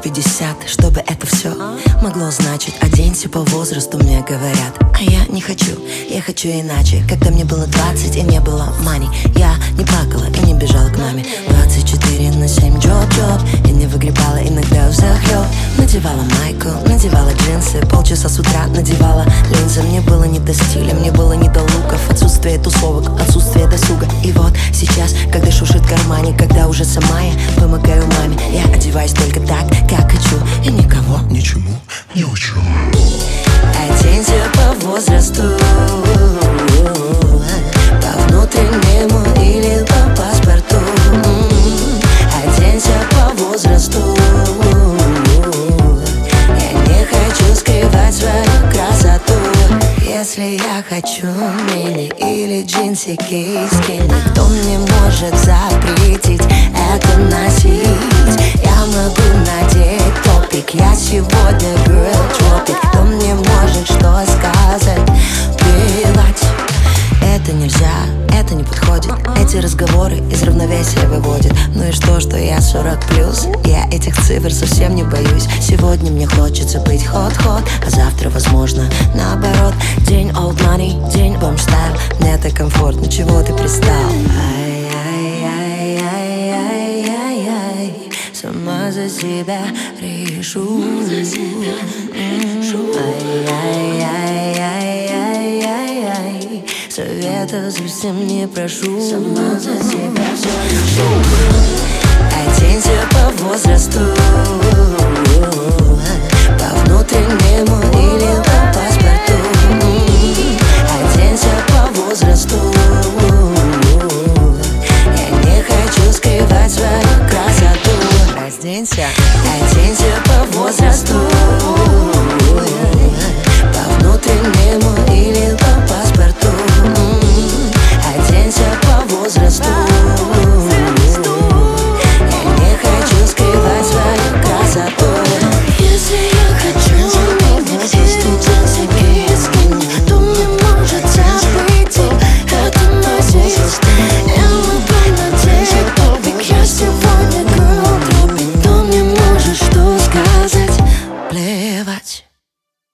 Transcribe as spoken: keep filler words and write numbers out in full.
пятьдесят, чтобы это все могло значить. Оденься по возрасту, мне говорят. А я не хочу, я хочу иначе. Когда мне было двадцать и не было money, я не плакала и не бежала к маме. Двадцать четыре на семь джоб-джоб, и не выгребала иногда взахлёб. Надевала майку, надевала джинсы, полчаса с утра надевала линзы. Мне было не до стиля, мне было не до луков, отсутствие тусовок, отсутствие досуга. И вот сейчас, когда шуршит в кармане, когда уже сама я помогаю маме, я одеваюсь только так, как хочу, и никого ничему не учу. Оденься по возрасту, по внутреннему или по паспорту. Оденься по возрасту, я не хочу скрывать свою красоту. Если я хочу мини или джинсики скини, никто мне может запретить это носить. Я могу надеть топик, я сегодня girl tropic. Кто мне может что сказать? Плевать. Это нельзя, это не подходит. Эти разговоры из равновесия выводят. Ну и что, что я сорок плюс? Я этих цифр совсем не боюсь. Сегодня мне хочется быть hot-hot, а завтра, возможно, наоборот. День old money, день бомж стайл. Мне так комфортно, чего ты пристал? Ай-яй-яй-яй-яй-яй, сама за себя решу. Ай-яй-яй-яй-яй-яй, совета совсем не прошу. Сама за себя все решу. Оденься по возрасту, по внутреннему или по паспорту. Оденься по возрасту, я не хочу скрывать свою красоту. Оденься, оденься по возрасту, по внутреннему или по